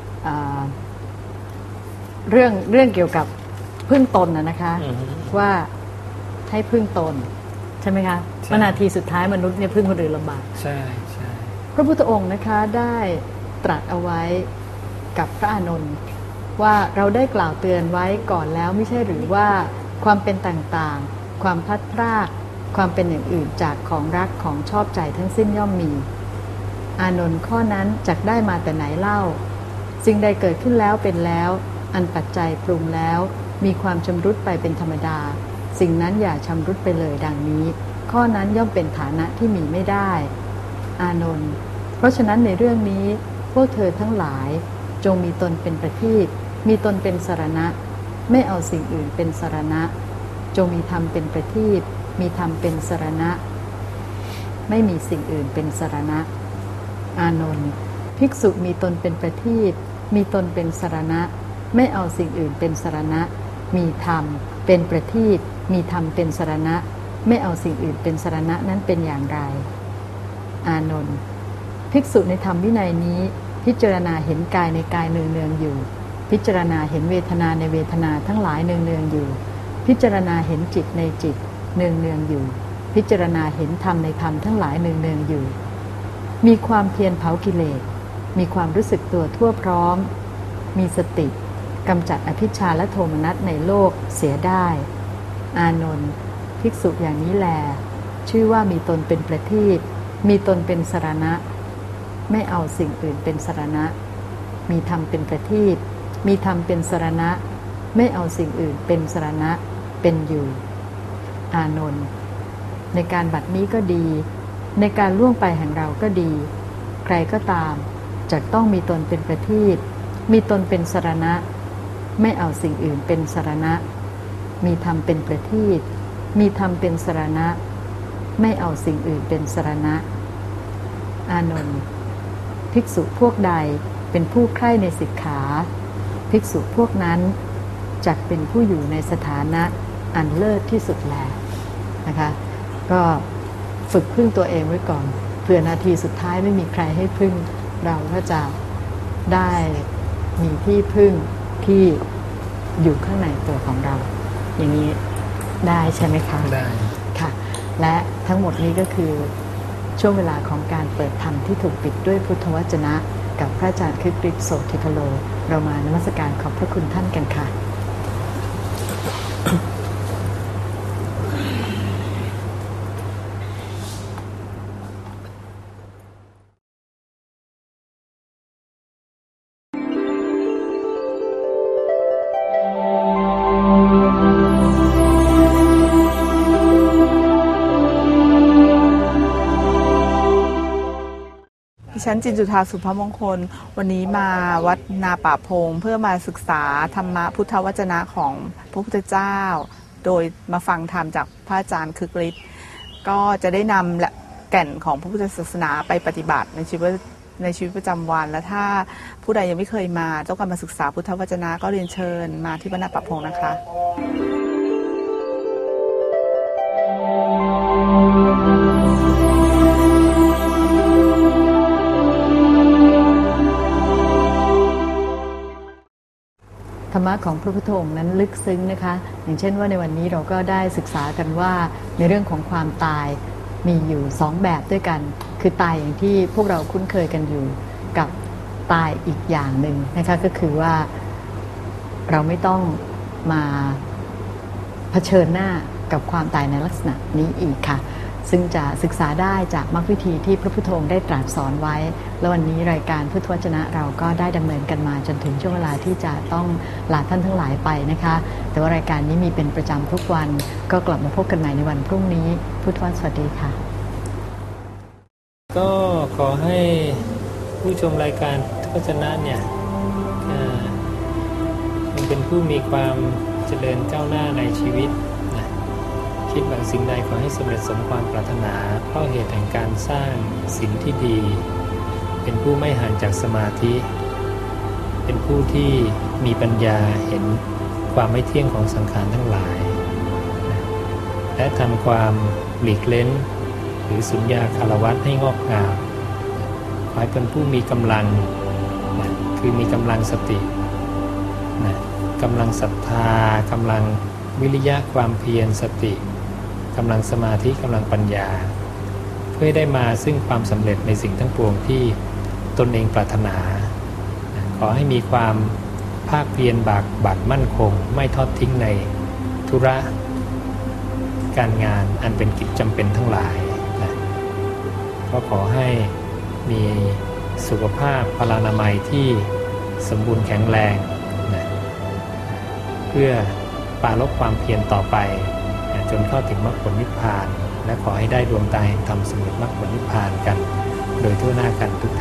เรื่องเรื่องเกี่ยวกับพึ่งตนนะนะคะว่าให้พึ่งตนใช่ไหมคะมนาทีสุดท้ายมนุษย์เนี่ยพึ่งคนอื่นลำบากใช่ใช่พระพุทธองค์นะคะได้ตรัสเอาไว้กับพระอานนท์ว่าเราได้กล่าวเตือนไว้ก่อนแล้วไม่ใช่หรือว่าความเป็นต่างๆความพลัดพรากความเป็นอย่างอื่นจากของรักของชอบใจทั้งสิ้นย่อมมีอานนท์ข้อนั้นจักได้มาแต่ไหนเล่าสิ่งใดเกิดขึ้นแล้วเป็นแล้วอันปัจจัยปรุงแล้วมีความชำรุดไปเป็นธรรมดาสิ่งนั้นอย่าชำรุดไปเลยดังนี้ข้อนั้นย่อมเป็นฐานะที่มีไม่ได้อานนท์ราะฉะนั้นในเรื่องนี้พวกเธอทั้งหลายจงมีตนเป็นประทีปมีตนเป็นสรณะไม่เอาสิ่งอื่นเป็นสรณะจงมีธรรมเป็นประทีปมีธรรมเป็นสรณะไม่มีสิ่งอื่นเป็นสรณะอานนท์ภิกษุมีตนเป็นประทีปมีตนเป็นสรณะไม่เอาสิ่งอื่นเป็นสรณะมีธรรมเป็นประทีปมีธรรมเป็นสรณะไม่เอาสิ่งอื่นเป็นสรณะนั้นเป็นอย่างไรอานนท์ภิกษุในธรรมวินัยนี้พิจารณาเห็นกายในกายเนืองๆอยู่พิจารณาเห็นเวทนาในเวทนาทั้งหลายเนืองๆอยู่พิจารณาเห็นจิตในจิตเนืองๆอยู่พิจารณาเห็นธรรมในธรรมทั้งหลายเนืองๆอยู่มีความเพียรเผากิเลสมีความรู้สึกตัวทั่วพร้อมมีสติกำจัดอภิชฌาและโทมนัสในโลกเสียได้อานนท์ภิกษุอย่างนี้แลชื่อว่ามีตนเป็นประทีปมีตนเป็นสรณะไม่เอาสิ่งอื่นเป็นสรณะมีธรรมเป็นประทีปมีธรรมเป็นสรณะไม่เอาสิ่งอื่นเป็นสรณะเป็นอยู่อานนท์ในการบัดนี้ก็ดีในการล่วงไปแห่งเราก็ดีใครก็ตามจะต้องมีตนเป็นประทีปมีตนเป็นสรณะไม่เอาสิ่งอื่นเป็นสรณะมีธรรมเป็นประทีปมีธรรมเป็นสรณะไม่เอาสิ่งอื่นเป็นสรณะอานนท์ภิกษุพวกใดเป็นผู้ใคร่ในสิกขาภิกษุพวกนั้นจักเป็นผู้อยู่ในสถานะอันเลิศที่สุดแลนะคะก็ฝึกพึ่งตัวเองไว้ก่อนเผื่อนาทีสุดท้ายไม่มีใครให้พึ่งเราก็จะได้มีที่พึ่งที่อยู่ข้างในตัวของเราอย่างนี้ได้ใช่ไหมคะได้ค่ะและทั้งหมดนี้ก็คือช่วงเวลาของการเปิดธรรมที่ถูกปิดด้วยพุทธวจนะกับพระอาจารย์คึกฤทธิ์โสธิพโลเรามานมัสการขอบพระคุณท่านกันค่ะฉันจินจุฑาสุภมงคลวันนี้มาวัดนาป่าพงเพื่อมาศึกษาธรรมะพุทธวจนะของพระพุทธเจ้าโดยมาฟังธรรมจากพระอาจารย์คึกฤทธิ์ก็จะได้นำและแก่นของพระพุทธศาสนาไปปฏิบัติในชีวิตในชีวิตประจำวันและถ้าผู้ใดยังไม่เคยมาต้องการมาศึกษาพุทธวจนะก็เรียนเชิญมาที่วัดนาป่าพงนะคะธรรมะของพระพุทธองค์นั้นลึกซึ้งนะคะอย่างเช่นว่าในวันนี้เราก็ได้ศึกษากันว่าในเรื่องของความตายมีอยู่สองแบบด้วยกันคือตายอย่างที่พวกเราคุ้นเคยกันอยู่กับตายอีกอย่างหนึ่งนะคะก็คือว่าเราไม่ต้องมาเผชิญหน้ากับความตายในลักษณะนี้อีกค่ะซึ่งจะศึกษาได้จากมรรควิธีที่พระพุทธองค์ได้ตรัสสอนไว้แล้ววันนี้รายการพุทธวจนะเราก็ได้ดำเนินกันมาจนถึงช่วงเวลาที่จะต้องลาท่านทั้งหลายไปนะคะแต่ว่ารายการนี้มีเป็นประจำทุกวันก็กลับมาพบกันใหม่ในวันพรุ่งนี้พุทธวสวัสดีค่ะก็ขอให้ผู้ชมรายการพุทธวจนะเนี่ยเป็นผู้มีความเจริญก้าวหน้าในชีวิตคิดหวังสิ่งใดขอให้สำเร็จสมความปรารถนาเพราะเหตุแห่งการสร้างสิ่งที่ดีเป็นผู้ไม่ห่างจากสมาธิเป็นผู้ที่มีปัญญาเห็นความไม่เที่ยงของสังขารทั้งหลายและทำความหลีกเล้นหรือสุญญาคารวัตให้งอกงามขอให้เป็นผู้มีกำลังคือมีกำลังสติกำลังศรัทธากำลังวิริยะความเพียรสติกำลังสมาธิกำลังปัญญาเพื่อได้มาซึ่งความสำเร็จในสิ่งทั้งปวงที่ตนเองปรารถนาขอให้มีความภาคเพียรบากบั่นมั่นคงไม่ทอดทิ้งในธุระการงานอันเป็นกิจจำเป็นทั้งหลายนะก็ขอให้มีสุขภาพพลานามัยที่สมบูรณ์แข็งแรงนะเพื่อปรารภความเพียรต่อไปจนเข้าถึงมรรคผลนิพพานและขอให้ได้ดวงตาแห่งธรรมสำเร็จมรรคผลนิพพานกันโดยทั่วหน้ากันทุก